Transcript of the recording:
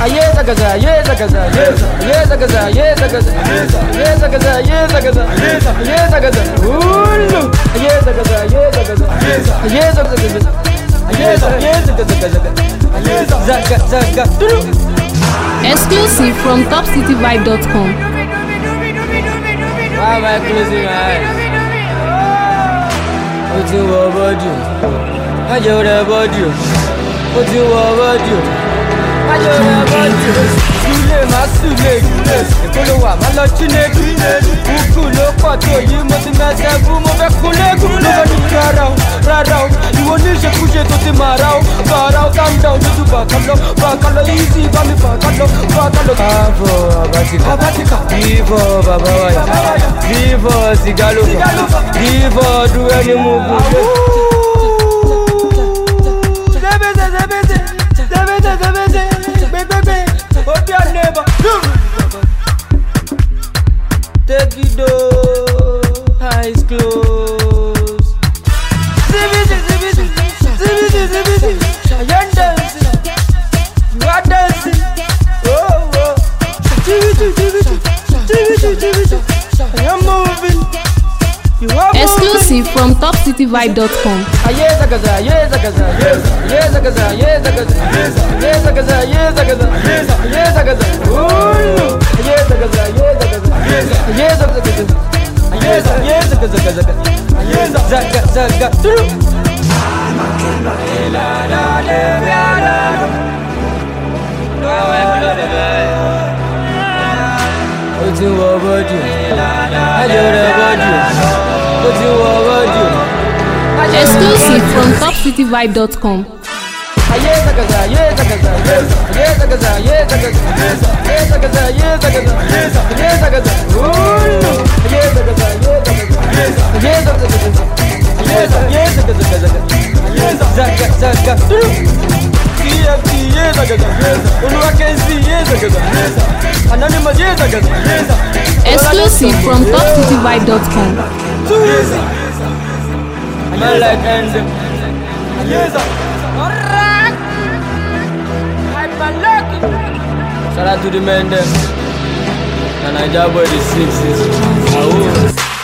Ayeza gaza, ayeza gaza, ayeza gaza, ayeza gaza, ayeza gaza, ayeza gaza, ayeza gaza, ulu, ayeza gaza, ayeza gaza, ayeza gaza, ayeza gaza, ayeza zaga zaga. Exclusive from topcityvibe.com. Why am I closing my eyes? What you want about you? I just about you. What you want about you? I just about you. Sule ma sule, ekolo wa ma lo chinedu. Uku lo pato yi mo ti na sebu mo fe kulegu. No bani rara o. Iwo ni se kuje to ti mara o. Bara o calm down to bakalo easy ba mi bakalo. Avo abatika. Vivo baba waya. Vivo sigalo. Vivo do any move. Hope your neighbor. Take it down, eyes closed. Zibidi. I am dancing. You are dancing. Oh. Zibidi. I am moving. You are moving. Exclusive from topcityvibe.com. Ayeza gaza, ayeza gaza, ayeza gaza, ayeza gaza, ayeza gaza, ayeza gaza, ayeza gaza, ulu, ayeza gaza, ayeza gaza, ayeza gaza, ayeza zaga zaga. What you want about you? I just about you. What you want about you? Exclusive from topcityvibe.com. Ayeza gaza, ayeza gaza, ayeza gaza, ayeza gaza, ayeza gaza, ayeza gaza, ayeza gaza, ulu, ayeza gaza, ayeza gaza, ayeza gaza, ayeza zaga zaga. TFT ayeza gaza, Oluwa Kenzi ayeza gaza, Anonymous ayeza gaza. Exclusive from topcityvibe.com. Too easy. I like ending. Ayeza. Alright. I'm lucky. Shout out to the men them. And I job boy the 6s.